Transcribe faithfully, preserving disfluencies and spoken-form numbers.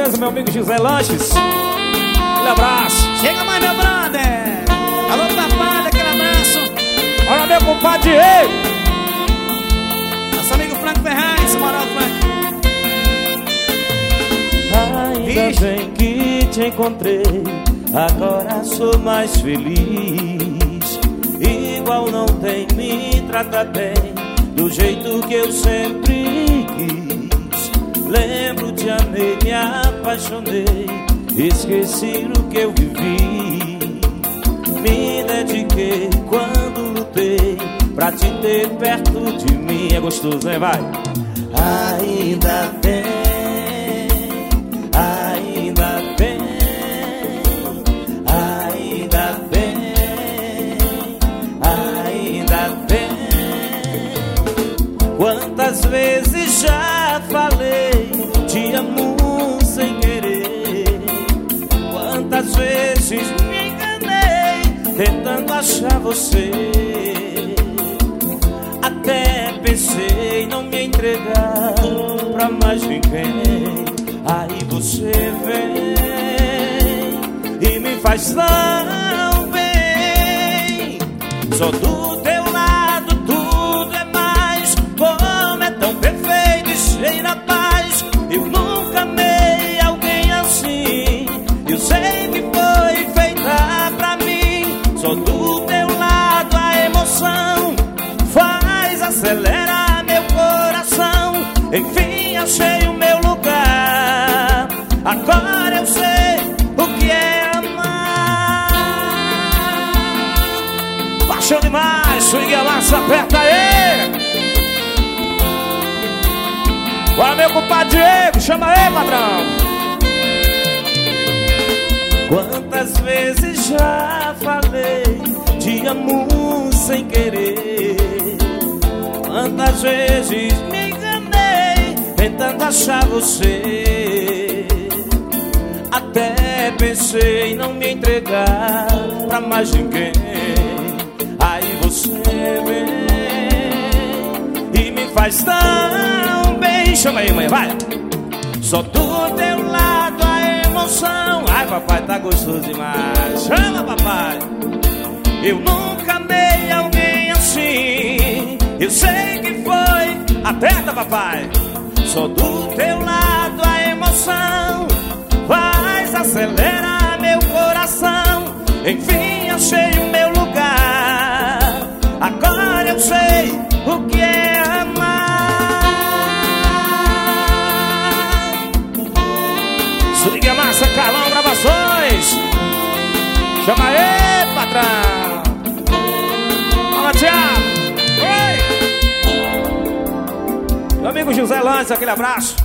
beleza, meu amigo José Lanches? Aquele abraço. Chega mais, meu brother. Alô, papai, aquele abraço. Olha, meu compadre Diego. Nosso amigo Franco Ferraz, moral Franco. Ainda Ixi. bem que te encontrei, agora sou mais feliz. Igual não tem, me trata bem, do jeito que eu sempre quis. Lembro, te amei, me apaixonei, esqueci o que eu vivi. Me dediquei quando lutei pra te ter perto de mim. É gostoso, né? Vai! Ainda bem, ainda bem, ainda bem, ainda bem. Quantas vezes já falei, te amo sem querer. Quantas vezes me enganei, tentando achar você. Até pensei em não me entregar pra mais ninguém. Aí você vem e me faz tão bem. Só do teu lado tudo é mais. Como é tão perfeito e cheio da paz. Eu nunca amei alguém assim. Eu sei que foi feita pra mim. Só do teu lado a emoção faz acelerar meu coração. Enfim achei o meu lugar. Agora eu sei o que é amar. Baixou demais, swing a massa, aperta aí. Bora, meu compadre Diego, chama aí, padrão. Quantas vezes já falei, te amo sem querer. Quantas vezes me enganei, tentando achar você. Até pensei em não me entregar pra mais ninguém. Aí você vem e me faz tão bem. Chama aí, mãe, vai! Só do teu lado a emoção. Ai, papai, tá gostoso demais. Chama, papai! Eu nunca amei alguém assim. Eu sei que foi. Aperta, papai! Só do teu lado a emoção faz acelerar meu coração. Enfim achei o meu lugar. Agora eu sei o que é amar. Swing a massa, Carlão Gravações. Chama aí, patrão. Fala, Thiago. Oi. Meu amigo José Lanches, aquele abraço.